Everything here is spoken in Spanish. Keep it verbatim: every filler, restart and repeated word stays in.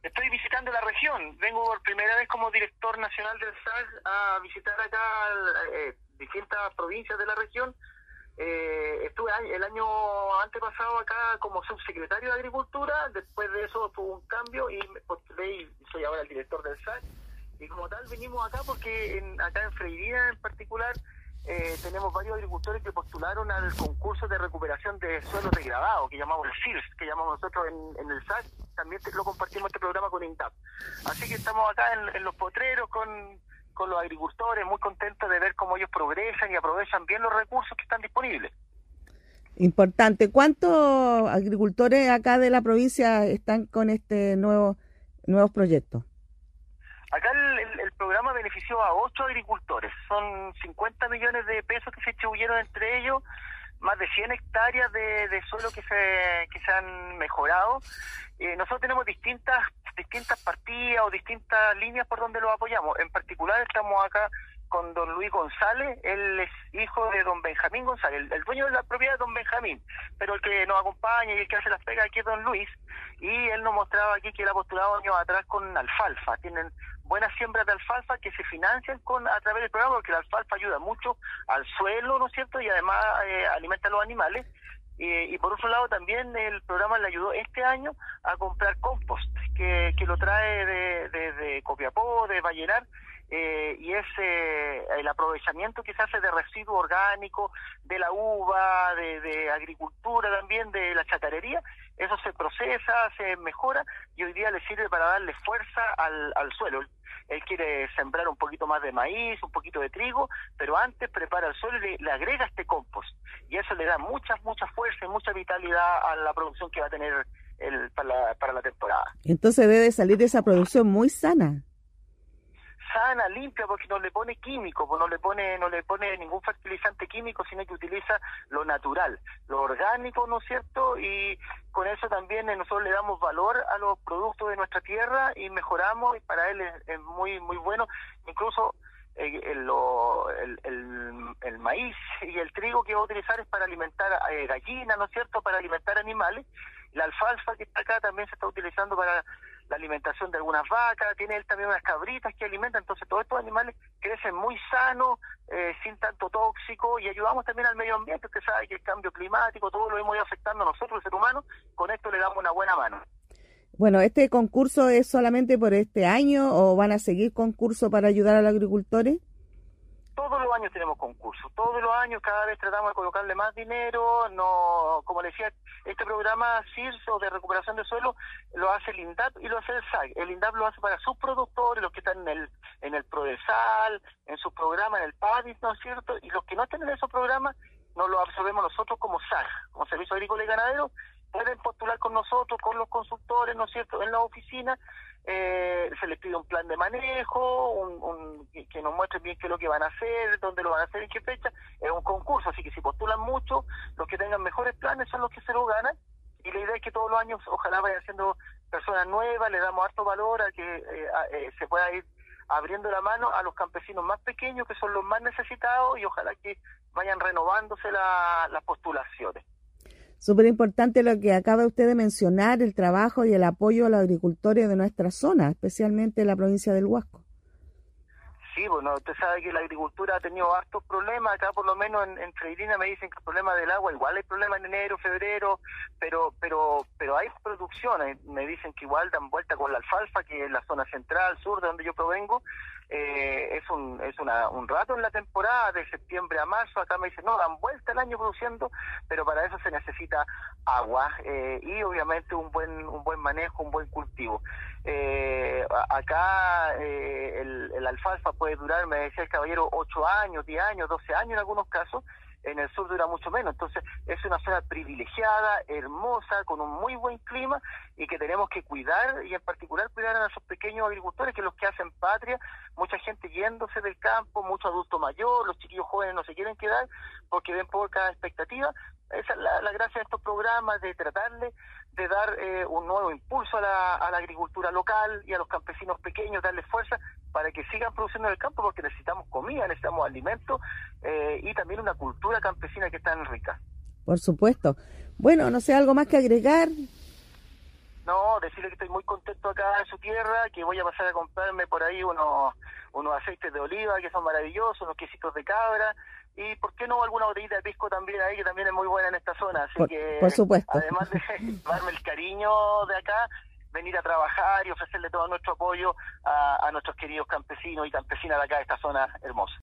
Estoy visitando la región. Vengo por primera vez como director nacional del S A C a visitar acá eh, distintas provincias de la región. Eh, estuve el año antepasado acá como subsecretario de Agricultura. Después de eso tuve un cambio y me postulé y soy ahora el director del S A C. Y como tal venimos acá porque en, acá en Freirina en particular eh, tenemos varios agricultores que postularon al concurso de recuperación de suelos degradados, que llamamos el S I R S, que llamamos nosotros en, en el S A C. También te, lo compartimos este programa con INDAP. Así que estamos acá en, en los potreros con, con los agricultores, muy contentos de ver cómo ellos progresan y aprovechan bien los recursos que están disponibles. Importante. ¿Cuántos agricultores acá de la provincia están con este nuevo nuevos proyectos? Acá el, el, el programa benefició a ocho agricultores. Son cincuenta millones de pesos que se distribuyeron entre ellos, más de cien hectáreas de, de suelo que se que se han mejorado. Eh, nosotros tenemos distintas distintas partidas o distintas líneas por donde los apoyamos. En particular estamos acá con don Luis González. Él es hijo de don Benjamín González, el, el dueño de la propiedad es don Benjamín, pero el que nos acompaña y el que hace las pegas aquí es don Luis, y él nos mostraba aquí que él ha postulado años atrás con alfalfa. Tienen buenas siembras de alfalfa que se financian con a través del programa, porque la alfalfa ayuda mucho al suelo, ¿no es cierto?, y además eh, alimenta a los animales. Y, y por otro lado también el programa le ayudó este año a comprar compost, que, que lo trae de, de, de Copiapó, de Vallenar, eh, y es eh, el aprovechamiento que se hace de residuo orgánico, de la uva, de, de agricultura también, de la chacarería. Eso se procesa, se mejora y hoy día le sirve para darle fuerza al, al suelo. Él quiere sembrar un poquito más de maíz, un poquito de trigo, pero antes prepara el suelo y le, le agrega este compost. Y eso le da mucha, mucha fuerza y mucha vitalidad a la producción que va a tener el, para, la, para la temporada. Entonces debe salir esa producción muy sana. Sana, limpia, porque no le pone químico, no le pone no le pone ningún fertilizante químico, sino que utiliza lo natural, lo orgánico, ¿no es cierto? Y con eso también nosotros le damos valor a los productos de nuestra tierra y mejoramos, y para él es, es muy muy bueno. Incluso eh, el, lo, el, el, el maíz y el trigo que va a utilizar es para alimentar eh, gallinas, ¿no es cierto?, para alimentar animales. La alfalfa que está acá también se está utilizando para la alimentación de algunas vacas. Tiene él también unas cabritas que alimentan. Entonces todos estos animales crecen muy sanos, eh, sin tanto tóxico, y ayudamos también al medio ambiente. Usted sabe que el cambio climático, todo lo hemos ido afectando a nosotros, el ser humano. Con esto le damos una buena mano. Bueno, ¿este concurso es solamente por este año o van a seguir concursos para ayudar a los agricultores? Todos los años tenemos concursos, todos los años, cada vez tratamos de colocarle más dinero. No, como le decía, este programa S I R S o de recuperación de suelo lo hace el INDAP y lo hace el S A C. El INDAP lo hace para sus productores, los que están en el en el Prodesal, en sus programas, en el PADIS, ¿no es cierto? Y los que no están en esos programas, nos lo absorbemos nosotros como S A C, como Servicio Agrícola y Ganadero. Pueden postular con nosotros, con los consultores, ¿no es cierto?, en la oficina. Eh, se les pide un plan de manejo, un, un, que, que nos muestren bien qué es lo que van a hacer, dónde lo van a hacer, en qué fecha. Es un concurso, así que si postulan mucho, los que tengan mejores planes son los que se lo ganan. Y la idea es que todos los años ojalá vayan siendo personas nuevas, le damos harto valor a que eh, a, eh, se pueda ir abriendo la mano a los campesinos más pequeños, que son los más necesitados, y ojalá que vayan renovándose la, las postulaciones. Súper importante lo que acaba usted de mencionar, el trabajo y el apoyo a los agricultores de nuestra zona, especialmente en la provincia del Huasco. Sí, bueno, usted sabe que la agricultura ha tenido hartos problemas. Acá por lo menos en, en Freirina me dicen que el problema del agua, igual hay problemas en enero, febrero, pero pero pero hay producciones. Me dicen que igual dan vuelta con la alfalfa, que es la zona central, sur, de donde yo provengo. Eh, es un es una, un rato en la temporada, de septiembre a marzo. Acá me dicen, no, dan vuelta el año produciendo, pero para eso se necesita agua eh, y obviamente un buen un buen manejo, un buen cultivo. Eh, acá eh, el, el alfalfa puede durar, me decía el caballero, ocho años, diez años, doce años en algunos casos. En el sur dura mucho menos. Entonces es una zona privilegiada, hermosa, con un muy buen clima, y que tenemos que cuidar, y en particular cuidar a nuestros pequeños agricultores, que son los que hacen patria. Mucha gente yéndose del campo, mucho adulto mayor, los chiquillos jóvenes no se quieren quedar porque ven poca expectativa. Esa es la, la gracia de estos programas, de tratarle de dar eh, un nuevo impulso a la, a la agricultura local y a los campesinos pequeños, darles fuerza para que sigan produciendo en el campo, porque necesitamos comida, necesitamos alimentos eh, y también una cultura campesina que es tan rica. Por supuesto. Bueno, no sé, ¿algo más que agregar? No, decirle que estoy muy contento acá en su tierra, que voy a pasar a comprarme por ahí unos, unos aceites de oliva que son maravillosos, unos quesitos de cabra, y por qué no alguna botellita de pisco también ahí, que también es muy buena en esta zona. Así Por, que, por supuesto. además de darme el cariño de acá, venir a trabajar y ofrecerle todo nuestro apoyo a, a nuestros queridos campesinos y campesinas de acá de esta zona hermosa.